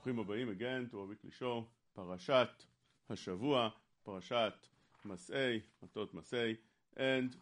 ברוכים הבאים again to our weekly show, פרשת השבוע, פרשת מסעי, מטות מסעי, and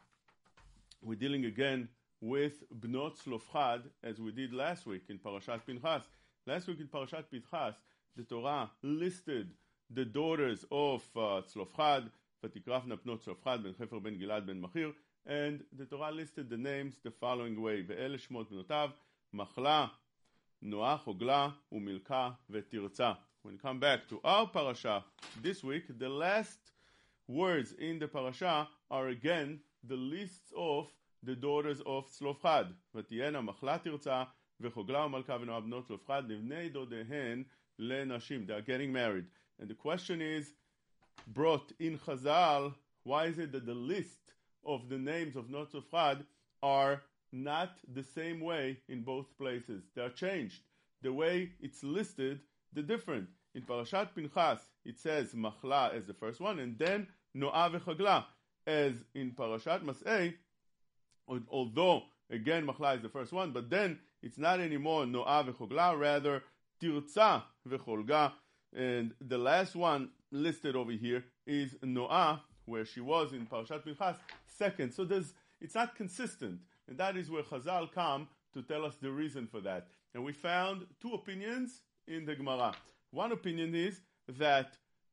we're dealing again with בנות צלופחד as we did last week in פרשת פנחס. Last week in פרשת פנחס, the Torah listed the daughters of צלופחד, ותקרבנה בנות צלופחד, בן חפר, בן גלעד, בן מחיר, and the Torah listed the names the following way, ואלה שמות בנותיו, מחלה, נועה, חוגלה, ומילכה, ותרצה. When we come back to our parasha this week, the last words in the parasha are again the lists of the daughters of צלופחד. ותהיינה מחלה תרצה, וחוגלה ומלכה ונועה בנות צלופחד, לבני דודיהן לנשים. They are getting married. And the question is brought in Chazal, why is it that the list of the names of bnot tzlofchad are not the same way in both places? They are changed. The way it's listed, they're different. In Parashat Pinchas, it says Machla as the first one, and then Noah v'Chagla as in Parashat Mas'ei, although, again, Machla is the first one, but then it's not anymore Noah v'Chagla, rather Tirza v'Cholga, and the last one listed over here is Noah, where she was in Parashat Pinchas, second. So it's not consistent. And that is where Chazal come to tell us the reason for that. And we found two opinions in the Gemara. One opinion is that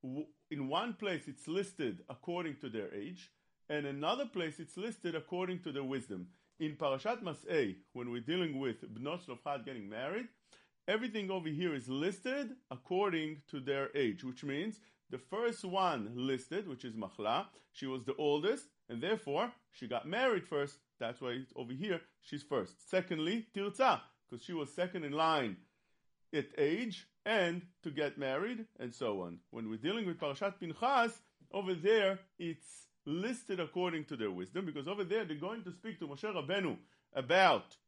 in one place it's listed according to their age, and another place it's listed according to their wisdom. In Parashat Mas'ei, when we're dealing with Bnot Tzlofchad getting married, everything over here is listed according to their age, which means the first one listed, which is Machla, she was the oldest, and therefore she got married first. That's why over here she's first. Secondly, Tirza, because she was second in line at age and to get married, and so on. When we're dealing with Parashat Pinchas, over there it's listed according to their wisdom, because over there they're going to speak to Moshe Rabbeinu about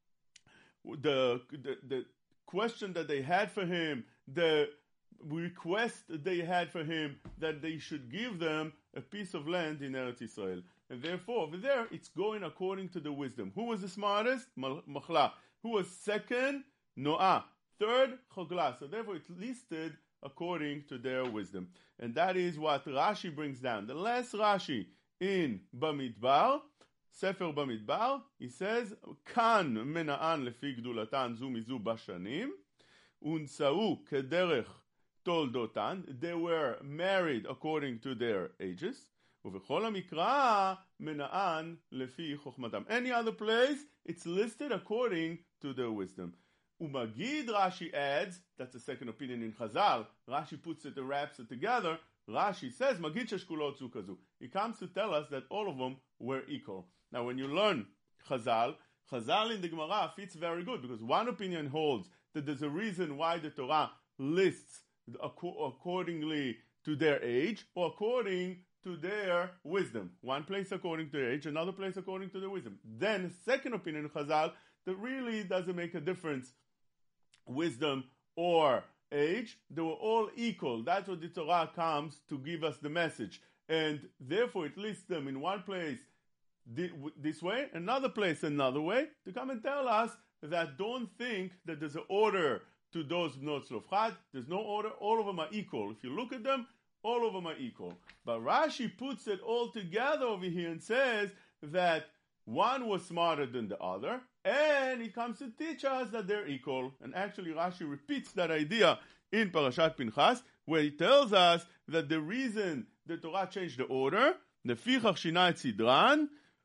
the question that they had for him, the request they had for him that they should give them a piece of land in Eretz Yisrael. And therefore, over there, it's going according to the wisdom. Who was the smartest? Machla. Who was second? Noah. Third? Chogla. So therefore, it's listed according to their wisdom. And that is what Rashi brings down. The last Rashi in Bamidbar, Sefer Bamidbar, he says, Kan mena'an lefi gdulatan zu mizu bashanim, unsa'u kederech toldotan. They were married according to their ages. ובכל המקרא מנען לפי חוכמתם. Any other place, it's listed according to their wisdom. Umagid, Rashi adds, that's the second opinion in Chazal. Rashi puts it and wraps it together. Rashi says, Magid sheshkulot zu kazu. He comes to tell us that all of them were equal. Now, when you learn Chazal in the Gemara fits very good, because one opinion holds that there's a reason why the Torah lists accordingly to their age, or according to their wisdom. One place according to their age, another place according to their wisdom. Then, second opinion in Chazal, that really doesn't make a difference, wisdom or age. They were all equal. That's what the Torah comes to give us the message. And therefore, it lists them in one place this way, another place another way, to come and tell us that don't think that there's an order to those bnot tzlofchad. There's no order. All of them are equal. If you look at them, all of them are equal. But Rashi puts it all together over here and says that one was smarter than the other, and he comes to teach us that they're equal. And actually Rashi repeats that idea in Parashat Pinchas, where he tells us that the reason the Torah changed the order, לפיכך שינה את סדרן,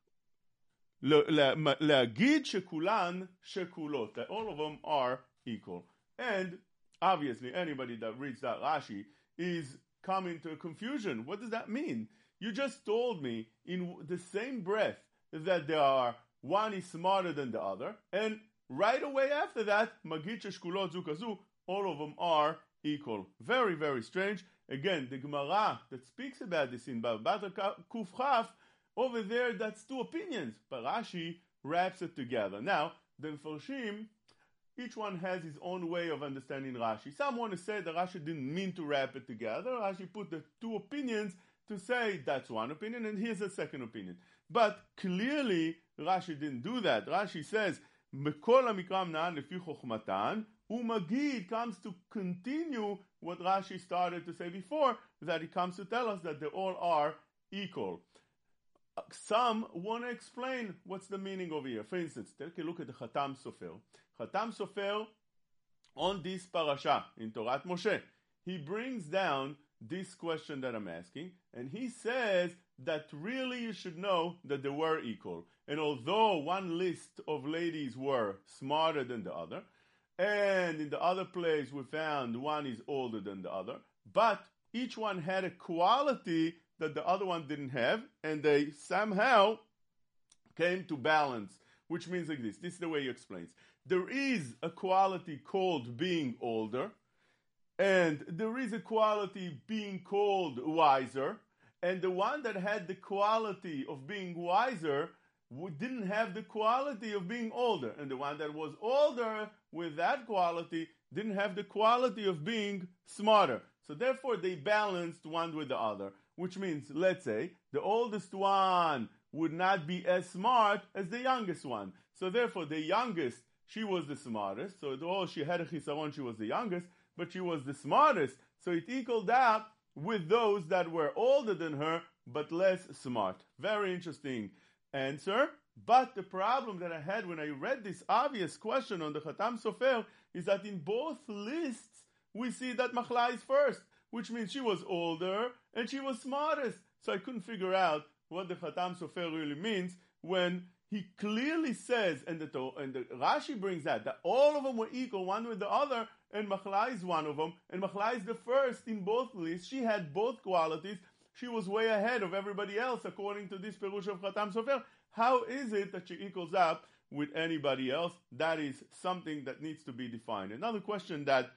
להגיד שכולן שכולות, that all of them are equal. And obviously anybody that reads that Rashi is coming to a confusion. What does that mean? You just told me in the same breath that there are one is smarter than the other, and right away after that, Magid sheshkulot zu kazu, all of them are equal. Very, very strange. Again, the Gemara that speaks about this in Bava Batra Kuf Chaf, over there, that's two opinions, but Rashi wraps it together. Now, the Mfarshim, each one has his own way of understanding Rashi. Some want to say that Rashi didn't mean to wrap it together. Rashi put the two opinions to say that's one opinion and here's a second opinion. But clearly, Rashi didn't do that. Rashi says, בכל המקרא מנען לפי חוכמתן, Umagid comes to continue what Rashi started to say before, that he comes to tell us that they all are equal. Some want to explain what's the meaning over here. For instance, take a look at the Khatam Sofer. Khatam Sofer, on this parasha in Torat Moshe, he brings down this question that I'm asking, and he says that really you should know that they were equal. And although one list of ladies were smarter than the other, and in the other place we found one is older than the other, but each one had a quality that the other one didn't have, and they somehow came to balance, which means like this. This is the way he explains. There is a quality called being older, and there is a quality being called wiser, and the one that had the quality of being wiser didn't have the quality of being older, and the one that was older with that quality didn't have the quality of being smarter. So therefore they balanced one with the other, which means, let's say, the oldest one would not be as smart as the youngest one. So therefore the youngest, she was the smartest, so although she had a chisaron, she was the youngest, but she was the smartest, so it equaled out with those that were older than her, but less smart. Very interesting answer. But the problem that I had when I read this obvious question on the Khatam Sofer is that in both lists we see that Machla is first, which means she was older and she was smartest. So I couldn't figure out what the Khatam Sofer really means when he clearly says, and the Rashi brings that all of them were equal, one with the other, and Machla is one of them, and Machla is the first in both lists. She had both qualities. She was way ahead of everybody else according to this Perush of Khatam Sofer. How is it that she equals up with anybody else? That is something that needs to be defined. Another question that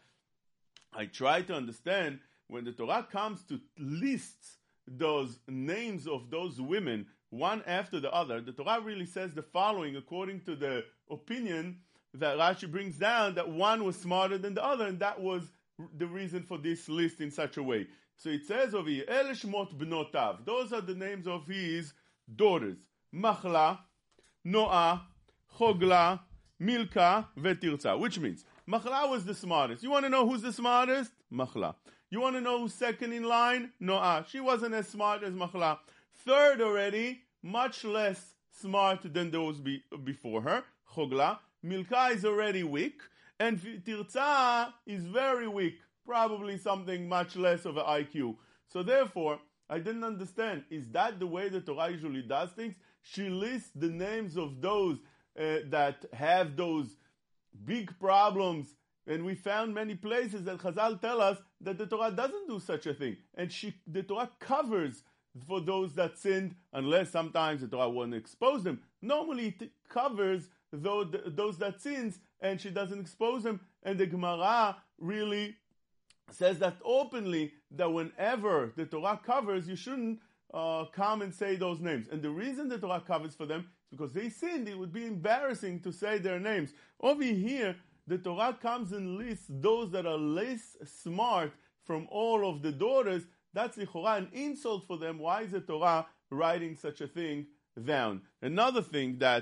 I try to understand, when the Torah comes to lists those names of those women one after the other, the Torah really says the following according to the opinion that Rashi brings down, that one was smarter than the other, and that was the reason for this list in such a way. So it says over here, El Shmot Bnotav, those are the names of his daughters, Machla, Noah, Chogla, Milka, Vetirza, which means Machla was the smartest. You want to know who's the smartest? Machla. You want to know who's second in line? Noah. She wasn't as smart as Machla. Third already, much less smart than those before her, Chogla. Milka is already weak, and Tirza is very weak, probably something much less of an IQ. So therefore, I didn't understand, is that the way the Torah usually does things? She lists the names of those that have those big problems, and we found many places that Chazal tell us that the Torah doesn't do such a thing, and the Torah covers for those that sinned, unless sometimes the Torah won't expose them. Normally it covers those that sins, and she doesn't expose them, and the Gemara really says that openly, that whenever the Torah covers, you shouldn't come and say those names. And the reason the Torah covers for them is because they sinned. It would be embarrassing to say their names. Over here, the Torah comes and lists those that are less smart from all of the daughters. That's lichora an insult for them. Why is the Torah writing such a thing down? Another thing that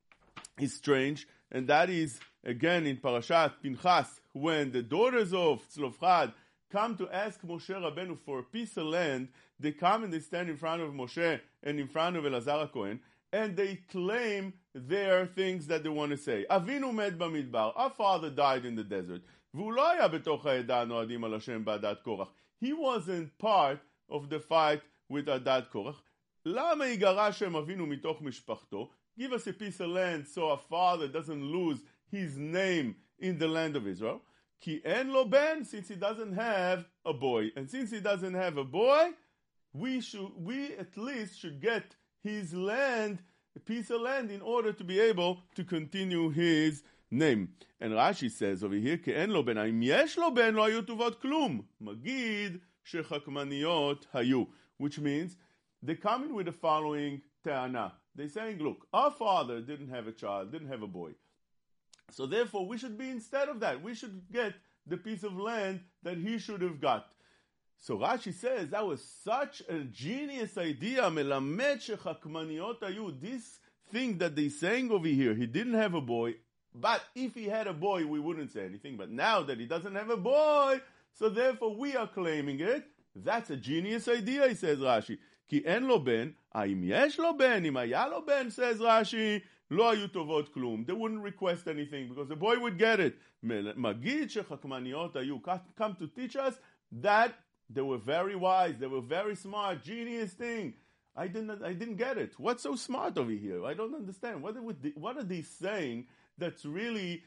is strange, and that is, again, in Parashat Pinchas, when the daughters of Tzlofchad come to ask Moshe Rabbeinu for a piece of land, they come and they stand in front of Moshe and in front of Elazar HaKohen, and they claim their things that they want to say. Avinu med bamidbar, our father died in the desert. V'hu lo haya betoch ha'edah noadim al Hashem ba'adat Korach. He wasn't part of the fight with Adat Korach. Lama yigara Shem Avinu mitoch mishpachto. Give us a piece of land so our father doesn't lose his name in the land of Israel. Ki en lo ben, since he doesn't have a boy. And since he doesn't have a boy, we at least should get his land, a piece of land, in order to be able to continue his name. And Rashi says over here, Ki en lo ben, im yesh lo ben, lo hayu tuvot klum. Magid shechakmaniyot hayu. Which means, they come in with the following te'ana. They're saying, look, our father didn't have a child, didn't have a boy. So therefore, we should be instead of that. We should get the piece of land that he should have got. So Rashi says that was such a genius idea. Melamed shechakmaniyot hayu. This thing that they're saying over here, he didn't have a boy, But if he had a boy, we wouldn't say anything. But now that he doesn't have a boy, so therefore we are claiming it. That's a genius idea, he says Rashi. כי אין לו בן, האם יש לו בן? אם היה לו בן, says Rashi, לא היו טובות כלום. They wouldn't request anything because the boy would get it. מגיד שחכמניות היו come to teach us that they were very wise, they were very smart, genius thing. I didn't get it. What's so smart over here? I don't understand. What are they saying that's really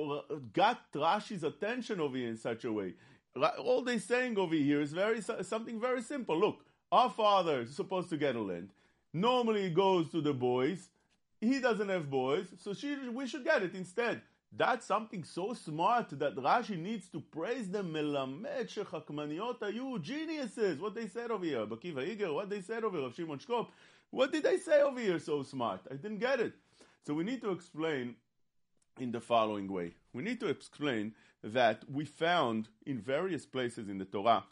got Rashi's attention over here in such a way? All they're saying over here is something very simple. Look, our father is supposed to get a land. Normally it goes to the boys. He doesn't have boys, so we should get it instead. That's something so smart that Rashi needs to praise them. מלמד שחכמניות היו geniuses. What they said over here. Bakiva Iger, what they said over here. Rav Shimon Shkop. What did they say over here so smart? I didn't get it. So we need to explain in the following way. We need to explain that we found in various places in the Torah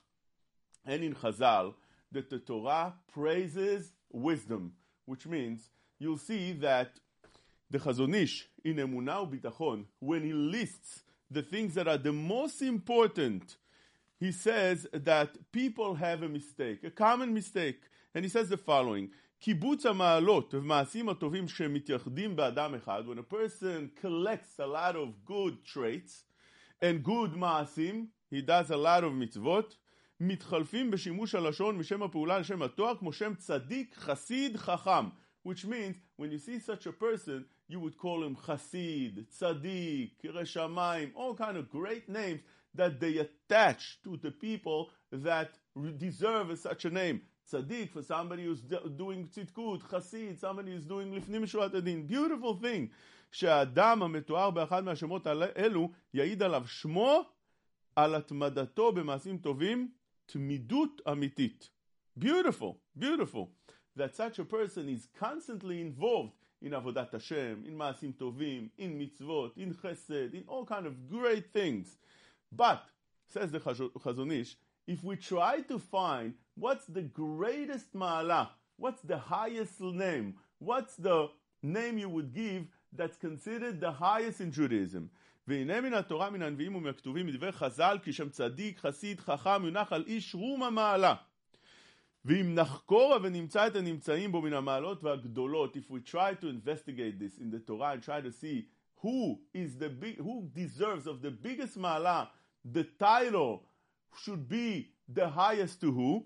and in Chazal that the Torah praises wisdom, which means you'll see that the Chazon Ish in Emunah U'Bitachon, when he lists the things that are the most important, he says that people have a mistake, a common mistake. And he says the following, קיבוץ המעלות ומעשים הטובים שמתייחדים באדם אחד, when a person collects a lot of good traits and good מעשים, he does a lot of mitzvot, מתחלפים בשימוש הלשון משם הפעולה לשם התואר, כמו שם צדיק, חסיד, חכם. Which means, when you see such a person, you would call him Chasid, Tzaddik, Kirei Shamayim, all kind of great names that they attach to the people that deserve such a name. Tzaddik for somebody who's doing tzidkut, Chasid, somebody who's doing לפנים משורת הדין. Beautiful thing. שהאדם המתואר באחד מהשמות אלו יעיד עליו שמו על התמדתו במעשים טובים, תמידות אמיתית. Beautiful, beautiful. That such a person is constantly involved in Avodat Hashem, in Maasim Tovim, in Mitzvot, in Chesed, in all kind of great things. But, says the Chazon Ish, if we try to find what's the greatest Ma'ala, what's the highest name, what's the name you would give that's considered the highest in Judaism, והנה מן התורה מן הנביאים ומהכתובים מדברי חז"ל כי שם צדיק, חסיד, חכם, יונח על איש רום המעלה. ואם נחקור ונמצא את הנמצאים בו מן המעלות והגדולות, if we try to investigate this in the Torah and try to see who deserves of the biggest מעלה, the title should be the highest to who,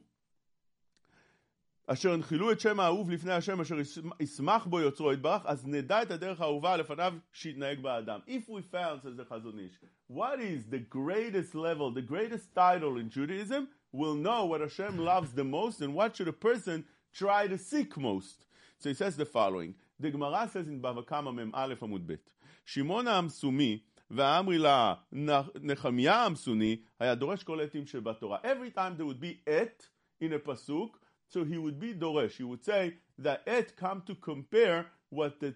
אשר הנחילו את שם האהוב לפני השם אשר ישמח בו יוצרו יתברך, אז נדע את הדרך האהובה לפניו שיתנהג באדם. If we found, says the Chazon Ish, what is the greatest level, the greatest title in Judaism, we'll know what Hashem loves the most and what should a person try to seek most. So he says the following, the Gemara says in Bava Kama Mem Aleph Amud Bet, שמעון העמסומי והאמרי לה נחמיה העמסוני היה דורש כל עתים שבתורה. Every time there would be et in a pasuk, so he would be doresh. He would say that et come to compare what the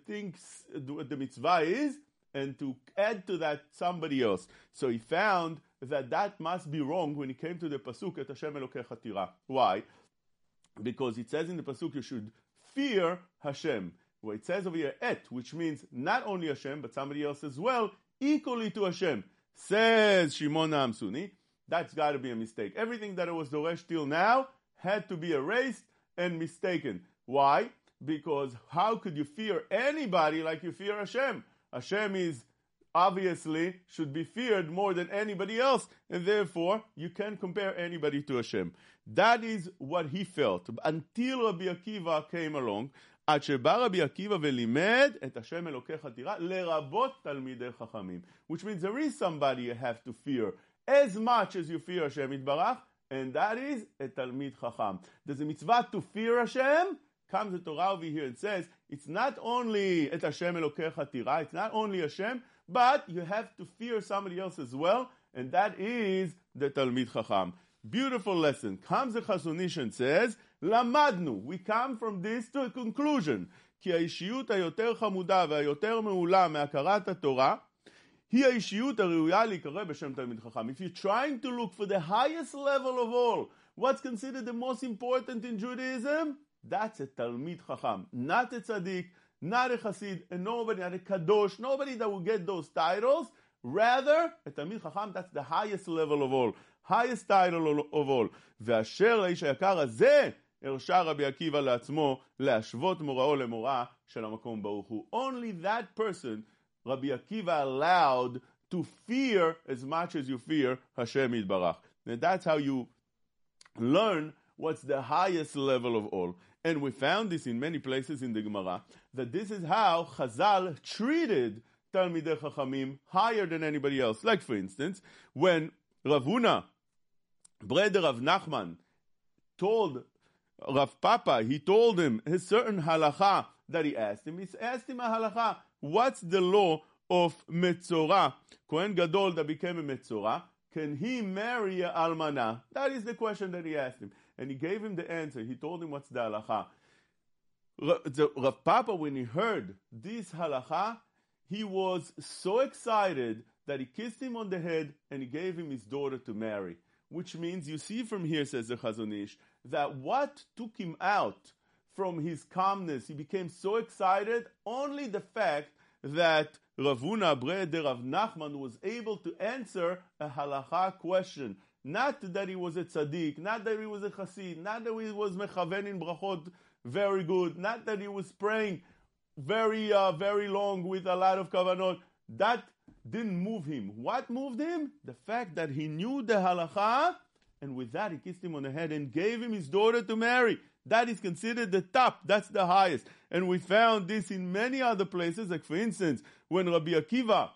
mitzvah is and to add to that somebody else. So he found that must be wrong when he came to the pasuk et Hashem Elokecha tira. Why? Because it says in the pasuk you should fear Hashem. Well, it says over here et, which means not only Hashem but somebody else as well, equally to Hashem. Says Shimon HaAmsuni, that's got to be a mistake. Everything that it was doresh till now had to be erased and mistaken. Why? Because how could you fear anybody like you fear Hashem? Hashem is obviously should be feared more than anybody else, and therefore you can't compare anybody to Hashem. That is what he felt until Rabbi Akiva came along. עד שבא רבי עקיבא ולימד את השם אלוקיך תירא לרבות תלמידי חכמים. Which means there is somebody you have to fear as much as you fear Hashem יתברך, and that is a Talmid Chacham. There's a mitzvah to fear Hashem. Comes the Torah over here and says, it's not only et Hashem Elokecha tira, it's not only Hashem, but you have to fear somebody else as well, and that is the Talmid Chacham. Beautiful lesson. Comes the Chazon Ish and says, למדנו. We come from this to a conclusion. כי האישיות היותר חמודה והיותר מעולה מהכרת התורה, היא האישיות הראויה להיקרא בשם תלמיד חכם. If you're trying to look for the highest level of all, what's considered the most important in Judaism? That's a Talmid Chacham. Not a Tzaddik, not a Chassid, and nobody, not a Kadosh, nobody that will get those titles. Rather, a Talmid Chacham, that's the highest level of all, highest title of all. ואשר לאיש היקר הזה הרשה רבי עקיבא לעצמו להשוות מוראו למוראה של המקום ברוך הוא. Only that person, Rabbi Akiva, allowed to fear as much as you fear Hashem Yitbarach. And that's how you learn what's the highest level of all. And we found this in many places in the Gemara, that this is how Chazal treated Talmidei Chachamim higher than anybody else. Like, for instance, when Rav Huna, brother Rav Nachman, told Rav Papa, he told him a certain halacha that he asked him. He asked him a halacha, what's the law of Metzorah? Kohen Gadol that became a Metzorah, can he marry a Almana? That is the question that he asked him. And he gave him the answer. He told him what's the halacha. Rav Papa, when he heard this halacha, he was so excited that he kissed him on the head and he gave him his daughter to marry. Which means, you see from here, says the Chazon Ish, that what took him out from his calmness, he became so excited, only the fact that Rav Huna, brother Rav Nachman, was able to answer a halacha question. Not that he was a tzaddik, not that he was a chassid, not that he was mechaven in brachot very good, not that he was praying very long with a lot of kavanot. That didn't move him. What moved him? The fact that he knew the halacha, and with that he kissed him on the head and gave him his daughter to marry. That is considered the top. That's the highest. And we found this in many other places. Like, for instance, when Rabbi Akiva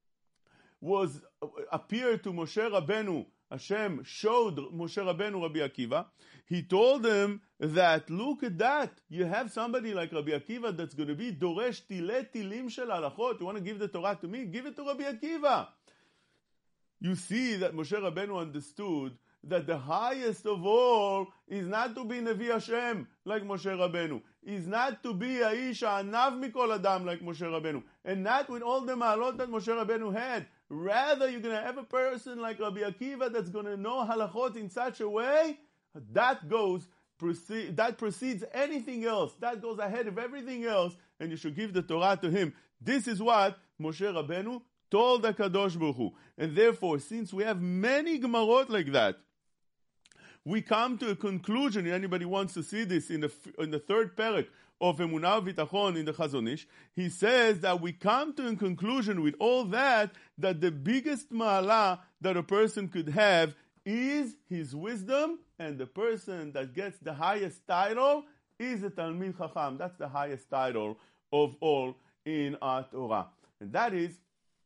appeared to Moshe Rabbeinu, Hashem showed Moshe Rabbeinu Rabbi Akiva, he told him that, look at that, you have somebody like Rabbi Akiva that's going to be Doresh Tilei Tilim Shel Halachot. You want to give the Torah to me? Give it to Rabbi Akiva. You see that Moshe Rabbeinu understood that the highest of all is not to be Nevi Hashem like Moshe Rabbeinu. Is not to be Aish Anav Mikol Adam like Moshe Rabbeinu. And not with all the ma'alot that Moshe Rabbeinu had. Rather, you're going to have a person like Rabbi Akiva that's going to know halachot in such a way that precedes anything else. That goes ahead of everything else, and you should give the Torah to him. This is what Moshe Rabbeinu told the Kadosh Baruch Hu. And therefore, since we have many Gemarot like that, we come to a conclusion. Anybody wants to see this in the third parak of Emunah V'Tachon in the Chazon Ish, he says that we come to a conclusion with all that the biggest ma'ala that a person could have is his wisdom, and the person that gets the highest title is a Talmid Chacham. That's the highest title of all in our Torah. And that is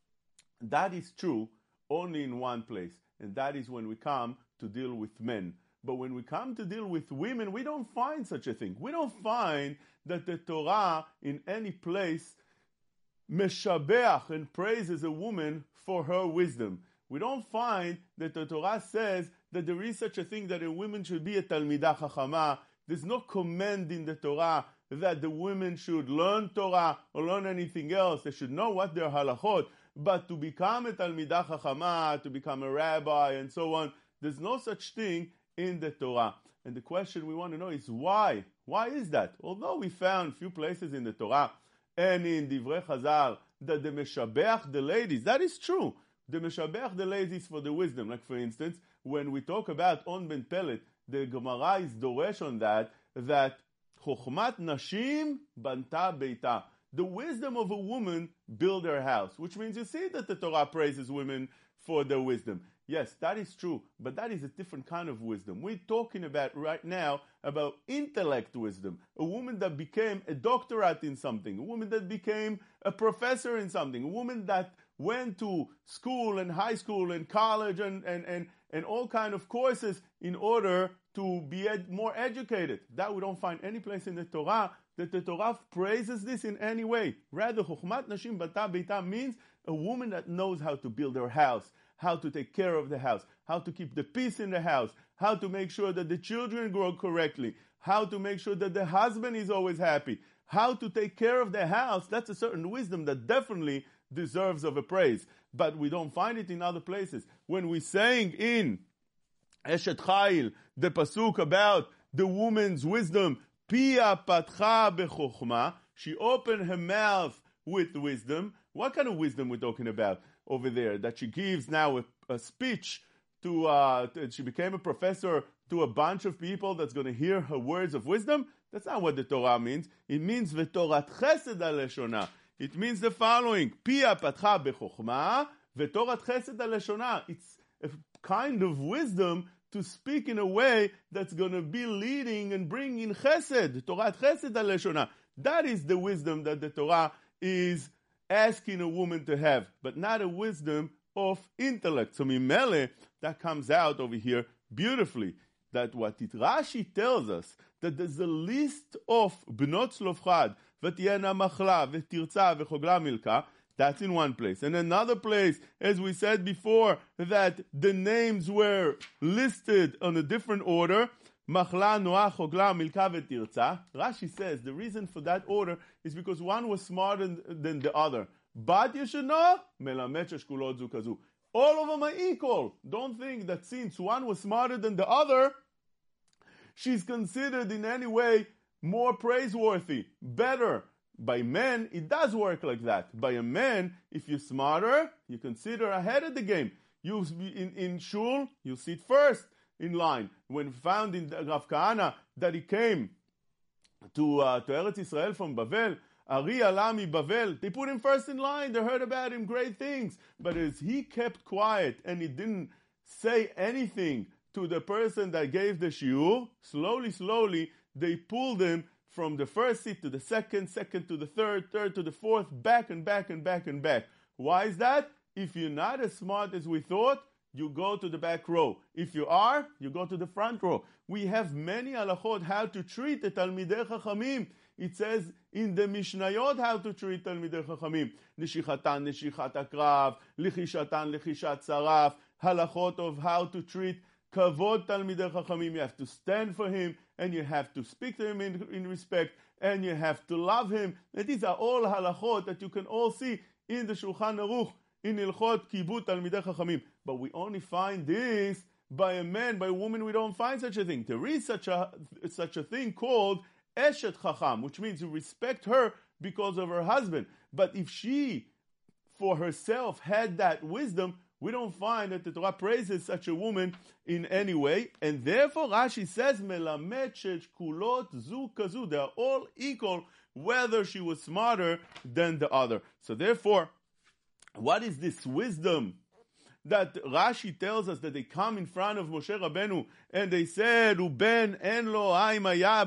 true only in one place, and that is when we come to deal with men. But when we come to deal with women, we don't find such a thing. We don't find that the Torah in any place meshabeach and praises a woman for her wisdom. We don't find that the Torah says that there is such a thing that a woman should be a Talmidah Chachama. There's no command in the Torah that the women should learn Torah or learn anything else. They should know what their halachot. But to become a Talmidah Chachama, to become a rabbi and so on, there's no such thing in the Torah. And the question we want to know is why? Why is that? Although we found few places in the Torah and in Divrei Chazal that the meshabeach the ladies, that is true. The meshabeach the ladies for the wisdom. Like, for instance, when we talk about On Ben Pelet, the Gemara is doresh on that chokhmat nashim banta beita. The wisdom of a woman build her house, which means you see that the Torah praises women for their wisdom. Yes, that is true, but that is a different kind of wisdom. We're talking about right now about intellect wisdom. A woman that became a doctorate in something, a woman that became a professor in something, a woman that went to school and high school and college and all kind of courses in order to be more educated. That we don't find any place in the Torah that the Torah praises this in any way. Rather, chokhmat nashim bata beita means a woman that knows how to build her house, how to take care of the house, how to keep the peace in the house, how to make sure that the children grow correctly, how to make sure that the husband is always happy, how to take care of the house. That's a certain wisdom that definitely deserves of a praise. But we don't find it in other places. When we sang in Eshet Chayil, the pasuk about the woman's wisdom, Pia patcha bechokhma, She opened her mouth with wisdom. What kind of wisdom we're talking about over there? That she gives now a speech she became a professor to a bunch of people that's going to hear her words of wisdom? That's not what the Torah means. It means v'torat chesed aleshona. It means the following: Pia patcha bechokma v'torat chesed aleshona. It's a kind of wisdom to speak in a way that's going to be leading and bringing chesed, torat chesed aleshona. That is the wisdom that the Torah is asking a woman to have, but not a wisdom of intellect. So Mimele, that comes out over here beautifully. That what Rashi tells us, that there's a list of Bnot Tzlofchad, V'tiyena Machla, V'tirza, V'chogla Milka. That's in one place. And another place, as we said before, that the names were listed on a different order. Machla, Noah, Chogla, Milka, V'tirza. Rashi says the reason for that order is because one was smarter than the other. But you should know, Melamed Sheshkulot Zu Kazu. All of them are equal. Don't think that since one was smarter than the other, she's considered in any way more praiseworthy, better. By men, it does work like that. By a man, if you're smarter, you consider ahead of the game. You in shul, you sit first in line. When found in Rav Kahana that he came to Eretz Israel from Bavel, Ari Alami Bavel, they put him first in line. They heard about him, great things. But as he kept quiet and he didn't say anything to the person that gave the shiur, slowly, they pulled him from the first seat to the second to the third to the fourth, back and back. Why is that? If you're not as smart as we thought, you go to the back row. If you are, you go to the front row. We have many halachot how to treat the Talmidei Chachamim. It says in the Mishnayot how to treat Talmidei Chachamim. Neshichatan, nesichat akrav, lichishatan, lichishat saraf. Halachot of how to treat kavod Talmidei Chachamim. You have to stand for him, and you have to speak to him in respect, and you have to love him. And these are all halachot that you can all see in the Shulchan Aruch, in Ilchot Kibut Talmidei Chachamim. But we only find this by a man, by a woman. We don't find such a thing. There is such a thing called Eshet Chacham, which means you respect her because of her husband. But if she, for herself, had that wisdom, we don't find that the Torah praises such a woman in any way. And therefore, Rashi says, Melamed Sheshkulot Zu Kazu. They are all equal, whether she was smarter than the other. So therefore, what is this wisdom that Rashi tells us that they come in front of Moshe Rabbeinu and they said, "Uben en lo im haya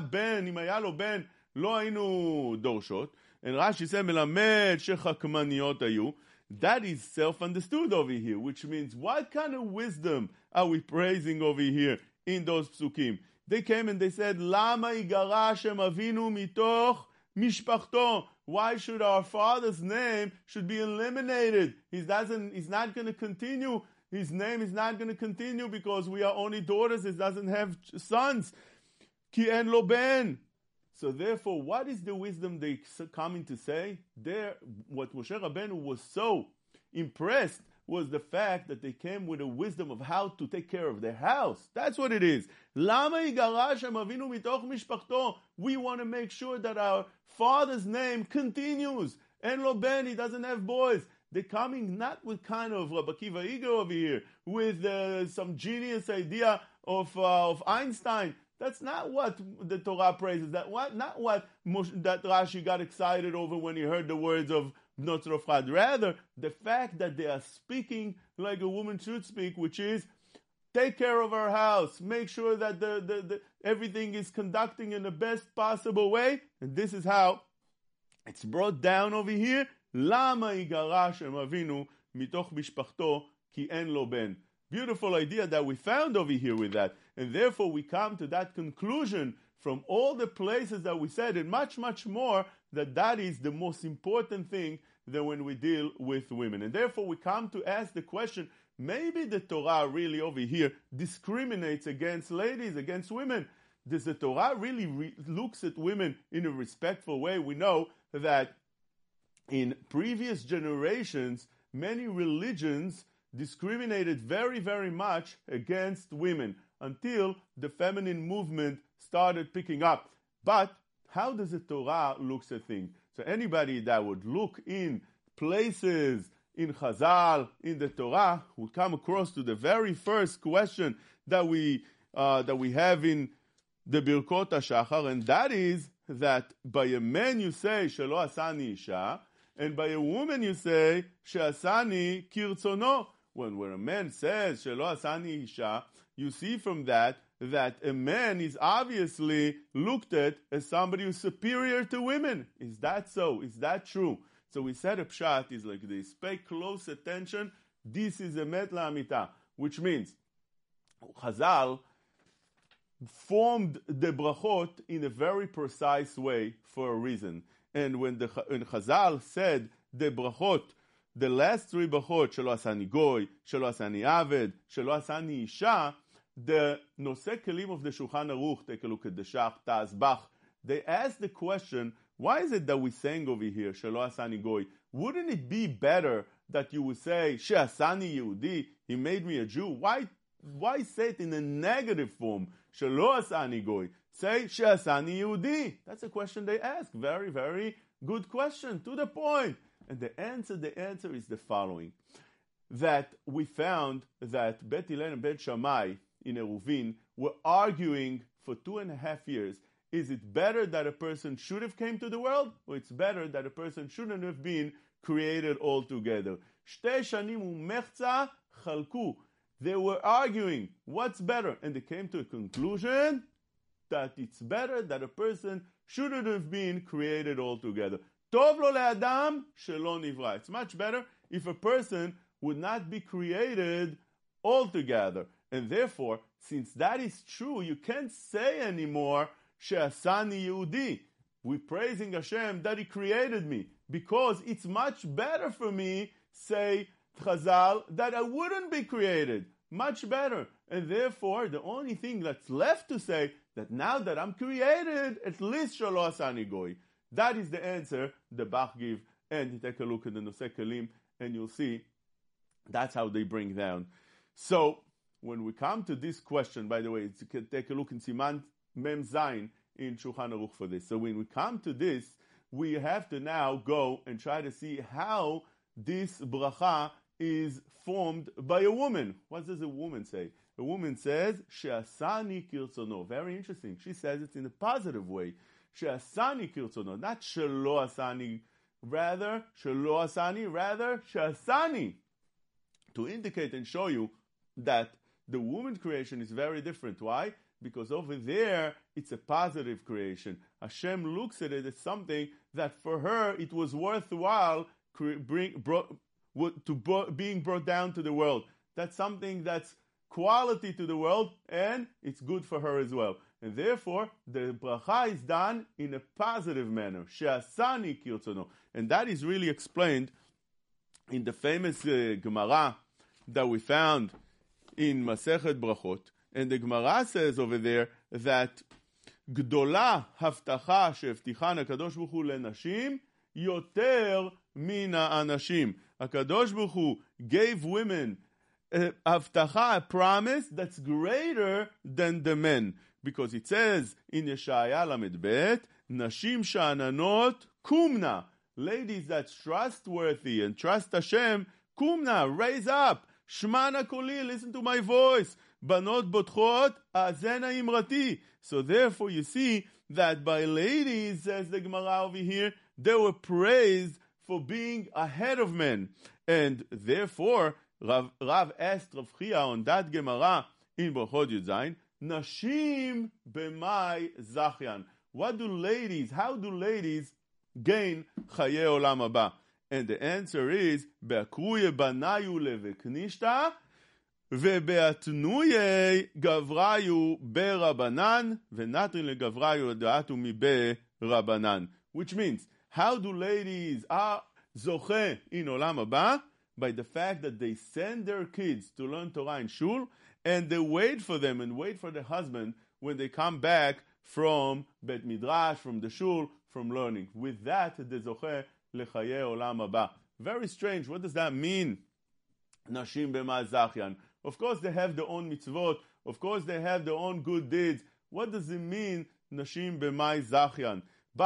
lo ben lo hainu dorshot." And Rashi said, "Melamed shechakmaniot hayu." That is self-understood over here, which means what kind of wisdom are we praising over here in those psukim? They came and they said, "Lama igara Hashem Avinu mitoch mishpachto." Why should our father's name should be eliminated? He's not going to continue. His name is not going to continue because we are only daughters. He doesn't have sons. Ki en lo ben. So therefore, what is the wisdom they coming to say? There, what Moshe Rabbeinu was so impressed was the fact that they came with a wisdom of how to take care of their house. That's what it is. Lama igara Hashem Avinu mitoch mishpachto. We want to make sure that our father's name continues. En lo ben, he doesn't have boys. They're coming not with kind of Rabbi Akiva Eiger over here, with some genius idea of Einstein. That's not what the Torah praises. Not what that Rashi got excited over when he heard the words of Bnot Tzlofchad. Rather, the fact that they are speaking like a woman should speak, which is take care of our house, make sure that the everything is conducting in the best possible way. And this is how it's brought down over here. Lama igara Hashem Avinu mitoch mishpachto ki en lo ben. Beautiful idea that we found over here with that. And therefore we come to that conclusion from all the places that we said, and much, much more, that is the most important thing than when we deal with women. And therefore we come to ask the question, maybe the Torah really over here discriminates against ladies, against women. Does the Torah really looks at women in a respectful way? We know that in previous generations, many religions discriminated very, very much against women until the feminine movement started picking up. But how does the Torah look at things? So anybody that would look in places in Chazal, in the Torah, would come across to the very first question that we have in the Birkot HaShachar, and that is that by a man you say, Shelo asani isha, and by a woman you say, She'asani kirtzono. When a man says, Shelo asani isha, you see from that a man is obviously looked at as somebody who's superior to women. Is that so? Is that true? So we said a pshat is like this. Pay close attention. This is a met la'amita, which means Chazal formed the brachot in a very precise way for a reason. And when Chazal said the brachot, the last three brachot, Shelo asani goy, Shelo asani aved, Shelo asani isha, the Nosei Kelim of the Shulchan Aruch, take a look at the Shach, Taz, Bach, they asked the question, why is it that we saying over here, Shelo asani goy? Wouldn't it be better that you would say, She'asani Yehudi, he made me a Jew? Why say it in a negative form? Shelo asani goy. Say, She'asani Yehudi. That's a question they ask. Very, very good question. To the point. And the answer is the following. That we found that Bet Hillel and Bet Shammai in Eruvin were arguing for 2.5 years. Is it better that a person should have came to the world, or it's better that a person shouldn't have been created altogether? Shtei shanim u'mechza chalku. They were arguing, what's better? And they came to a conclusion that it's better that a person shouldn't have been created altogether. Tov lo le'adam shelo nivra. It's much better if a person would not be created altogether. And therefore, since that is true, you can't say anymore, She'asani Yehudi. We're praising Hashem that He created me, because it's much better for me, say Chazal, that I wouldn't be created. Much better. And therefore, the only thing that's left to say, that now that I'm created, at least Shelo asani goy. That is the answer the Bach give. And you take a look at the Nosei Kelim, and you'll see that's how they bring down. So, when we come to this question, by the way, you can take a look in Siman Mem Zayin in Shulchan Aruch for this. So when we come to this, we have to now go and try to see how this bracha is formed by a woman. What does a woman say? A woman says, She'asani kirtzono. Very interesting. She says it in a positive way. She'asani kirtzono. Not Shelo asani. Rather, Shelo asani. Rather, She'asani. To indicate and show you that the woman creation is very different. Why? Because over there, it's a positive creation. Hashem looks at it as something that for her, it was worthwhile being brought down to the world. That's something that's quality to the world, and it's good for her as well. And therefore, the bracha is done in a positive manner. She'asani kirtzono. And that is really explained in the famous Gemara that we found in Masechet Brachot. And the Gemara says over there that Gdola haftacha she'evtichan HaKadosh Baruch Hu lenashim yoter mina anashim. HaKadosh Baruch Hu gave women haftacha, a promise that's greater than the men. Because it says in Yeshaya Lamed Bet, Nashim sha'ananot kumna. Ladies that's trustworthy and trust Hashem, kumna, raise up. Shmana koli, listen to my voice. Banot botchot, azena imrati. So therefore you see that by ladies, says the Gemara over here, they were praised for being ahead of men. And therefore, Rav asked Rav Chia on that Gemara in Brachot Yud Zayin, Nashim b'mai zachyan. How do ladies gain Chaye Olam Haba? And the answer is, Be'akruye banayu leveknishta, ve'be'atnuye gavrayu be'rabanan, ve'natrin legavrayu da'atu mi be'rabanan. Which means, how do ladies are zoche in Olam Haba? By the fact that they send their kids to learn Torah in shul, and they wait for them and wait for the husband when they come back from Bet Midrash, from the shul, from learning. With that, the zoche lechaye olam haba. Very strange. What does that mean? Nashim b'ma zachyan. Of course, they have their own mitzvot. Of course, they have their own good deeds. What does it mean, nashim b'ma zachyan? But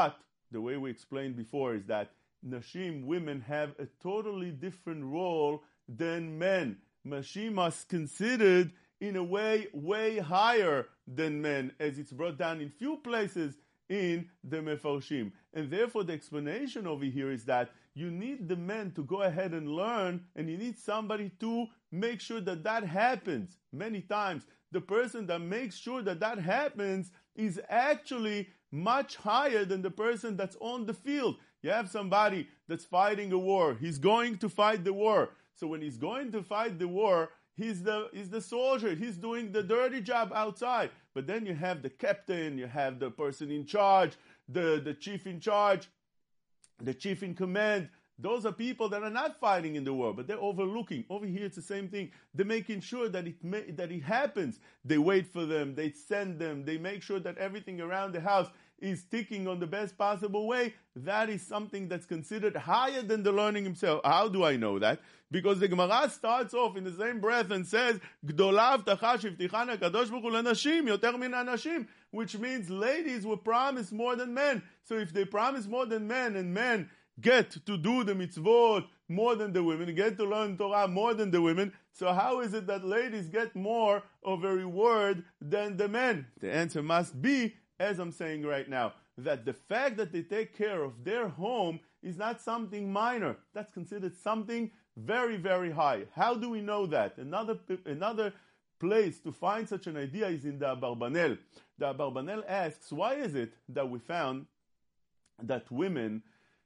the way we explained before, is that Nashim, women, have a totally different role than men. Nashim are considered in a way higher than men, as it's brought down in few places in the Mefarshim. And therefore the explanation over here is that you need the men to go ahead and learn, and you need somebody to make sure that that happens. Many times, the person that makes sure that that happens is actually much higher than the person that's on the field. You have somebody that's fighting a war. He's going to fight the war. So when he's going to fight the war, he's the soldier. He's doing the dirty job outside. But then you have the captain, you have the person in charge, the chief in charge, the chief in command. Those are people that are not fighting in the war, but they're overlooking. Over here, it's the same thing. They're making sure that it happens. They wait for them. They send them. They make sure that everything around the house is ticking on the best possible way. That is something that's considered higher than the learning himself. How do I know that? Because the Gemara starts off in the same breath and says, "Gdola avtacha shivtichana kadosh baruch hu lanashim yoter min hanashim," which means ladies were promised more than men. So if they promise more than men, and men get to do the mitzvot more than the women, get to learn Torah more than the women, so how is it that ladies get more of a reward than the men? The answer must be, as I'm saying right now, that the fact that they take care of their home is not something minor. That's considered something very, very high. How do we know that? Another place to find such an idea is in the Abarbanel. The Abarbanel asks, why is it that we found that women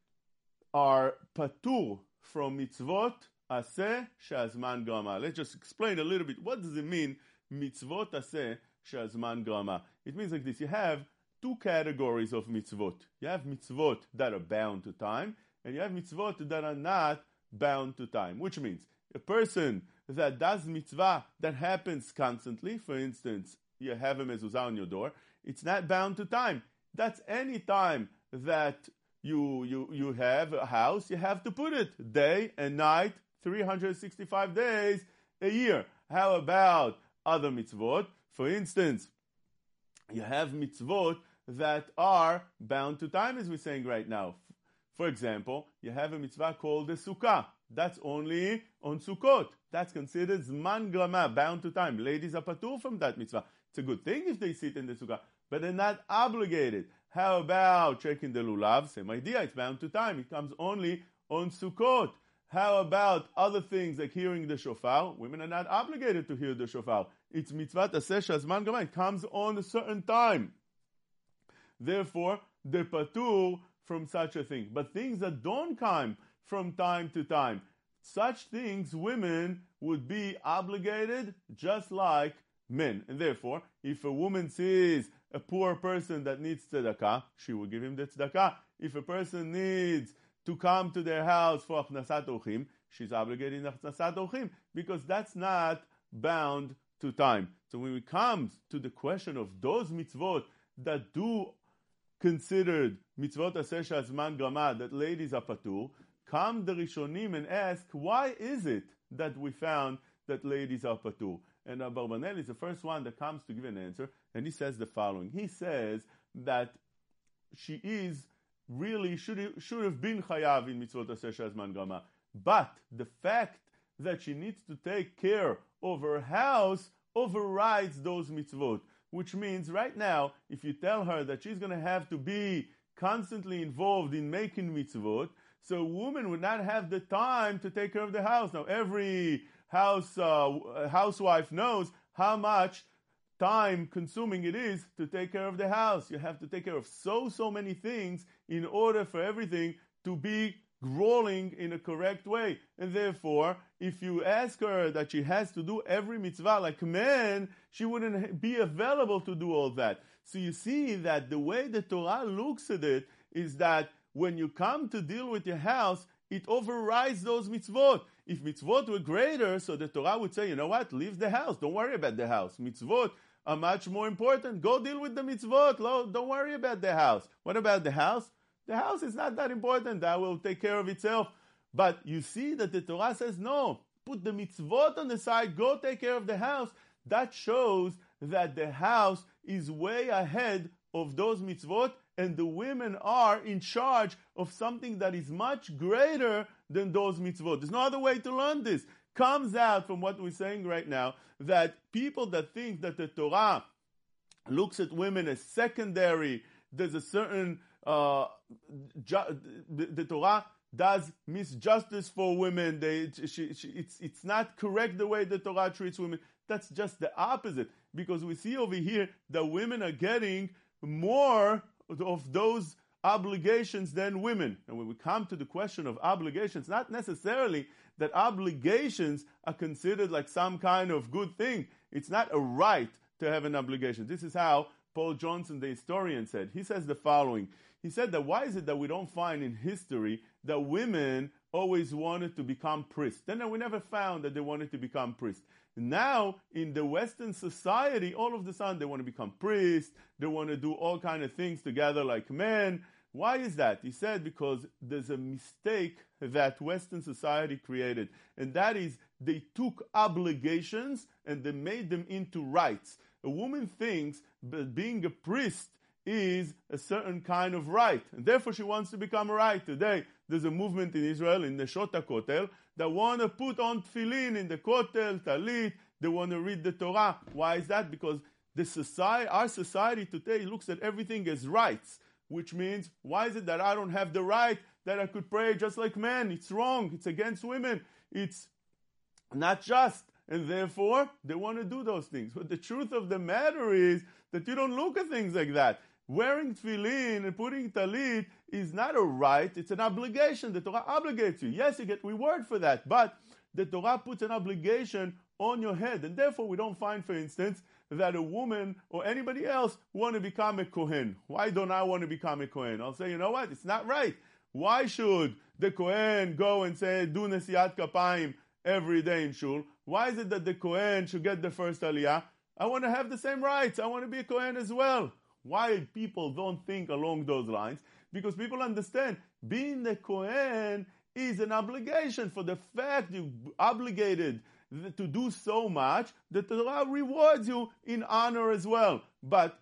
are patur from mitzvot aseh she'azman grama? Let's just explain a little bit. What does it mean, mitzvot aseh she'azman grama? It means like this. You have two categories of mitzvot. You have mitzvot that are bound to time, and you have mitzvot that are not bound to time, which means a person that does mitzvah that happens constantly, for instance, you have a mezuzah on your door, it's not bound to time. That's any time that you have a house, you have to put it day and night, 365 days a year. How about other mitzvot? For instance, you have mitzvot that are bound to time, as we're saying right now. For example, you have a mitzvah called the Sukkah. That's only on Sukkot. That's considered Zman Grama, bound to time. Ladies are patur from that mitzvah. It's a good thing if they sit in the Sukkah, but they're not obligated. How about checking the lulav? Same idea, it's bound to time. It comes only on Sukkot. How about other things like hearing the shofar? Women are not obligated to hear the shofar. It's mitzvah aseh she'azman grama. It comes on a certain time. Therefore, they're patur from such a thing. But things that don't come from time to time, such things women would be obligated just like men. And therefore, if a woman sees a poor person that needs tzedakah, she will give him the tzedakah. If a person needs to come to their house for achnasat orchim, she's obligated in achnasat orchim, because that's not bound to time. So when it comes to the question of those mitzvot that do considered mitzvot aseh she'azman grama, that ladies are patur, come the Rishonim and ask, why is it that we found that ladies are patur? And Abarbanel is the first one that comes to give an answer, and he says the following. He says that she is really should have been chayav in mitzvot aseh she'azman grama, but the fact that she needs to take care of her house overrides those mitzvot. Which means right now, if you tell her that she's going to have to be constantly involved in making mitzvot, so a woman would not have the time to take care of the house. Now, every housewife knows how much time consuming it is to take care of the house. You have to take care of so many things in order for everything to be rolling in a correct way. And therefore, if you ask her that she has to do every mitzvah like men, she wouldn't be available to do all that. So you see that the way the Torah looks at it is that when you come to deal with your house, it overrides those mitzvot. If mitzvot were greater, so the Torah would say, you know what, leave the house, don't worry about the house. Mitzvot are much more important. Go deal with the mitzvot, don't worry about the house. What about the house? The house is not that important. That will take care of itself. But you see that the Torah says, no, put the mitzvot on the side, go take care of the house. That shows that the house is way ahead of those mitzvot, and the women are in charge of something that is much greater than those mitzvot. There's no other way to learn this. Comes out from what we're saying right now, that people that think that the Torah looks at women as secondary, there's a certain, the Torah does misjustice for women. It's not correct the way the Torah treats women. That's just the opposite, because we see over here that women are getting more of those obligations than women. And when we come to the question of obligations, not necessarily that obligations are considered like some kind of good thing. It's not a right to have an obligation. This is how Paul Johnson, the historian, said. He says the following. He said that why is it that we don't find in history that women always wanted to become priests? Then we never found that they wanted to become priests. Now, in the Western society, all of a sudden they want to become priests, they want to do all kind of things together like men. Why is that? He said because there's a mistake that Western society created, and that is they took obligations and they made them into rights. A woman thinks that being a priest is a certain kind of right, and therefore she wants to become a right. Today, there's a movement in Israel, in Neshot HaKotel, that want to put on tefillin in the Kotel, talit, they want to read the Torah. Why is that? Because our society today looks at everything as rights, which means, why is it that I don't have the right that I could pray just like men? It's wrong. It's against women. It's not just. And therefore, they want to do those things. But the truth of the matter is that you don't look at things like that. Wearing tefillin and putting talit is not a right, it's an obligation. The Torah obligates you. Yes, you get reward for that, but the Torah puts an obligation on your head. And therefore, we don't find, for instance, that a woman or anybody else want to become a Kohen. Why don't I want to become a Kohen? I'll say, you know what? It's not right. Why should the Kohen go and say, do Nesiat Kapayim every day in Shul? Why is it that the Kohen should get the first Aliyah? I want to have the same rights. I want to be a Kohen as well. Why people don't think along those lines? Because people understand being the Kohen is an obligation. For the fact you're obligated to do so much, the Torah rewards you in honor as well. But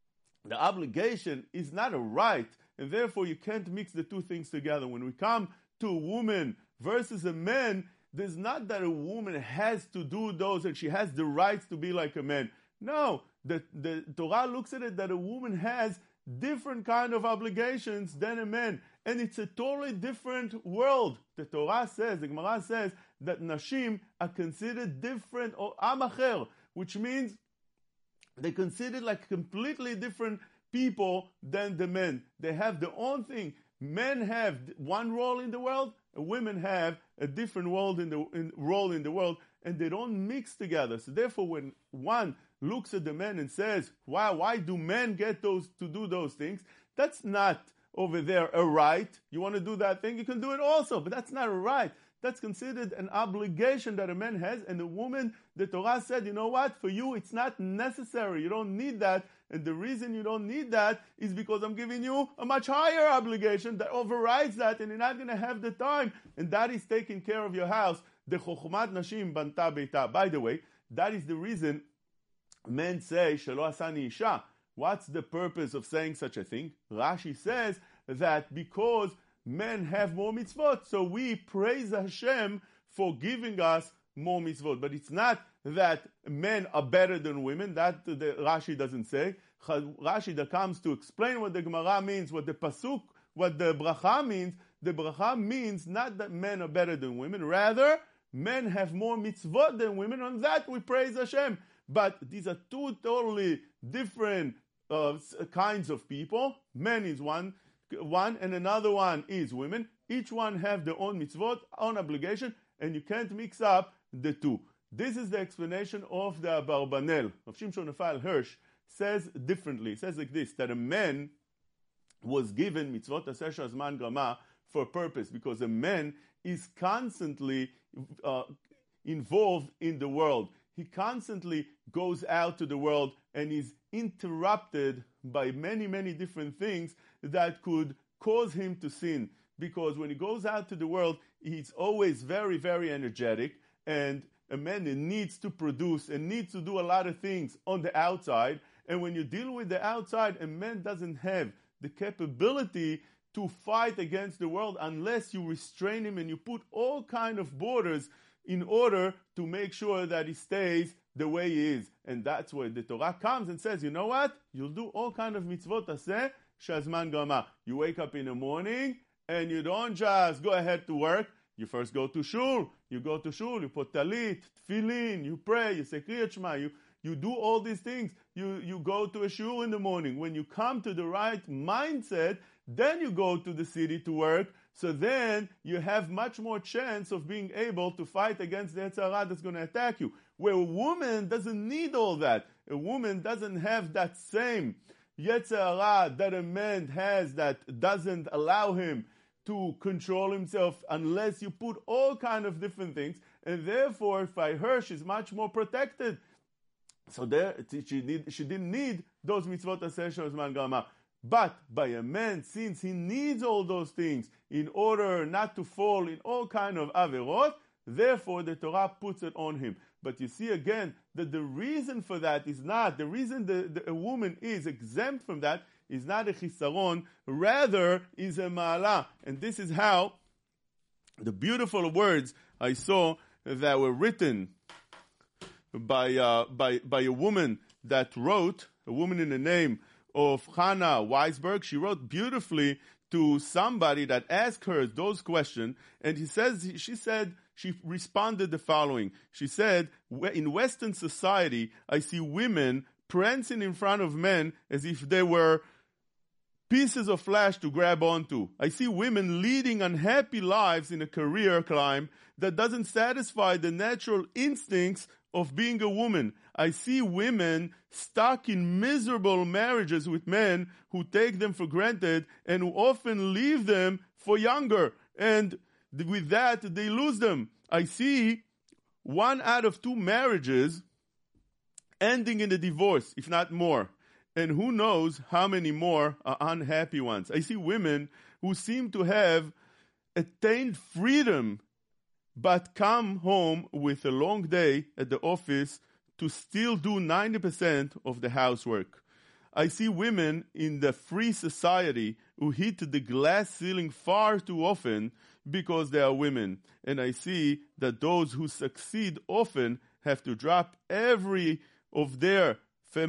the obligation is not a right, and therefore you can't mix the two things together. When we come to a woman versus a man, there's not that a woman has to do those and she has the rights to be like a man. No, the Torah looks at it that a woman has different kind of obligations than a man. And it's a totally different world. The Torah says, the Gemara says, that Nashim are considered different, or Amacher, which means they're considered like completely different people than the men. They have their own thing. Men have one role in the world, women have a different role in the world, and they don't mix together. So therefore, when one looks at the men and says, wow, why do men get to do those things? That's not over there a right. You want to do that thing, you can do it also, but that's not a right. That's considered an obligation that a man has, and a woman, the Torah said, you know what, for you it's not necessary, you don't need that, and the reason you don't need that is because I'm giving you a much higher obligation that overrides that, and you're not going to have the time, and that is taking care of your house. The chokhmat nashim banta beita. By the way, that is the reason men say, Shelo asani isha. What's the purpose of saying such a thing? Rashi says that because men have more mitzvot, so we praise Hashem for giving us more mitzvot. But it's not that men are better than women. That the Rashi doesn't say. Rashi that comes to explain what the Gemara means, what the pasuk, what the bracha means. The bracha means not that men are better than women. Rather, men have more mitzvot than women. On that we praise Hashem. But these are two totally different kinds of people. Men is one, and another one is women. Each one have their own mitzvot, own obligation, and you can't mix up the two. This is the explanation of the Abarbanel. Of Shimshon Raphael Hirsch says differently. It says like this, that a man was given mitzvot aseh shazman grama for a purpose, because a man is constantly involved in the world. He constantly goes out to the world and is interrupted by many, many different things that could cause him to sin. Because when he goes out to the world, he's always very, very energetic, and a man needs to produce and needs to do a lot of things on the outside, And when you deal with the outside, a man doesn't have the capability to fight against the world unless you restrain him and you put all kind of borders in order to make sure that he stays the way he is. And that's where the Torah comes and says, you know what? You'll do all kind of mitzvot aseh shazman gama. You wake up in the morning and you don't just go ahead to work. You first go to shul. You go to shul, you put talit, tefillin, you pray, you say kriyat shema, you do all these things. You go to a shul in the morning. When you come to the right mindset, then you go to the city to work. So then you have much more chance of being able to fight against the Yetzer Hara that's going to attack you. Where a woman doesn't need all that. A woman doesn't have that same Yetzer Hara that a man has that doesn't allow him to control himself unless you put all kind of different things. And therefore, by her, she's much more protected. So there, she didn't need those mitzvot aseh shazman gama. But by a man, since he needs all those things in order not to fall in all kind of averot, therefore the Torah puts it on him. But you see again that the reason for that is not, the reason a woman is exempt from that is not a chisaron, rather is a ma'ala. And this is how the beautiful words I saw that were written by a woman that wrote, a woman in the name of Hannah Weisberg. She wrote beautifully to somebody that asked her those questions, and she responded the following. She said, in Western society, I see women prancing in front of men as if they were pieces of flesh to grab onto. I see women leading unhappy lives in a career climb that doesn't satisfy the natural instincts of being a woman. I see women stuck in miserable marriages with men who take them for granted and who often leave them for younger. And with that, they lose them. I see 1 out of 2 marriages ending in a divorce, if not more. And who knows how many more are unhappy ones. I see women who seem to have attained freedom but come home with a long day at the office to still do 90% of the housework. I see women in the free society who hit the glass ceiling far too often because they are women. And I see that those who succeed often have to drop every of their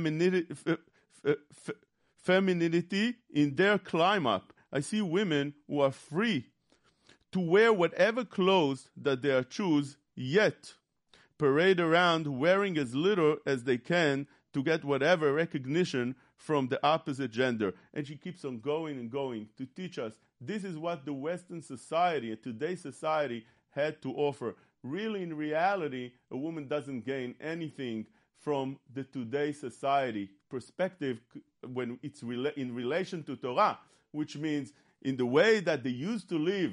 femininity in their climb up. I see women who are free to wear whatever clothes that they choose, yet parade around wearing as little as they can to get whatever recognition from the opposite gender. And she keeps on going and going to teach us this is what the Western society and today's society had to offer. Really, in reality, a woman doesn't gain anything from the today's society perspective when it's in relation to Torah, which means in the way that they used to live.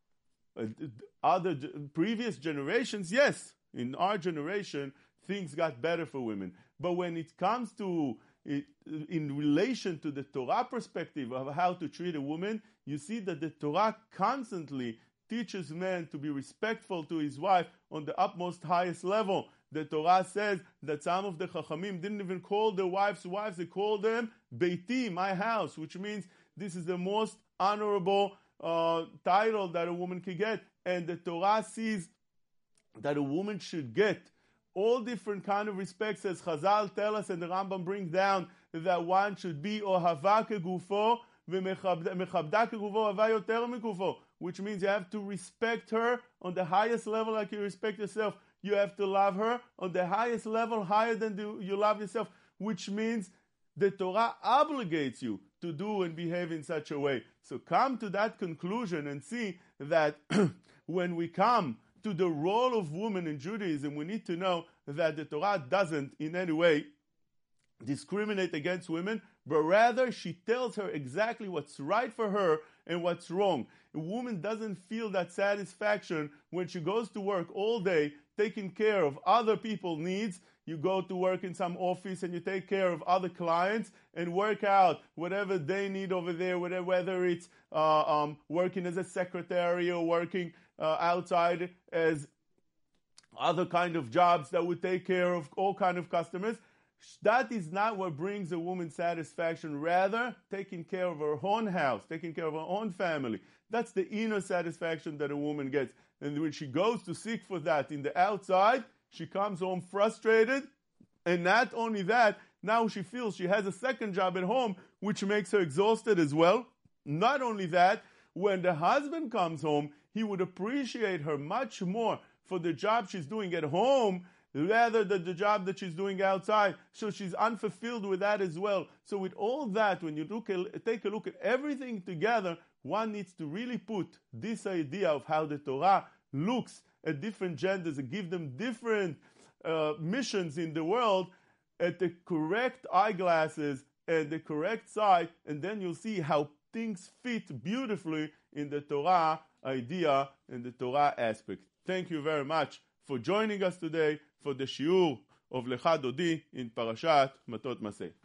Other previous generations, yes, in our generation, things got better for women. But when it comes to in relation to the Torah perspective of how to treat a woman, you see that the Torah constantly teaches men to be respectful to his wife on the utmost highest level. The Torah says that some of the Chachamim didn't even call their wives wives, they called them Beiti, my house, which means this is the most honorable title that a woman can get. And the Torah sees that a woman should get all different kind of respects, as Chazal tell us, and the Rambam brings down that one should be ohava kegufo v'mechabda kegufo hava yoter mikufo, which means you have to respect her on the highest level like you respect yourself. You have to love her on the highest level, higher than you love yourself, which means the Torah obligates you to do and behave in such a way. So come to that conclusion and see that when we come to the role of woman in Judaism, we need to know that the Torah doesn't in any way discriminate against women, but rather she tells her exactly what's right for her and what's wrong. A woman doesn't feel that satisfaction when she goes to work all day taking care of other people's needs. You go to work in some office and you take care of other clients and work out whatever they need over there, whether it's working as a secretary or working outside as other kind of jobs that would take care of all kind of customers. That is not what brings a woman satisfaction. Rather, taking care of her own house, taking care of her own family. That's the inner satisfaction that a woman gets. And when she goes to seek for that in the outside, she comes home frustrated. And not only that, now she feels she has a second job at home, which makes her exhausted as well. Not only that, when the husband comes home, he would appreciate her much more for the job she's doing at home rather than the job that she's doing outside. So she's unfulfilled with that as well. So with all that, when you take a look at everything together, one needs to really put this idea of how the Torah looks at different genders and give them different missions in the world at the correct eyeglasses and the correct side, and then you'll see how things fit beautifully in the Torah idea and the Torah aspect. Thank you very much for joining us today for the shiur of Lecha Dodi in Parashat Matot Masei.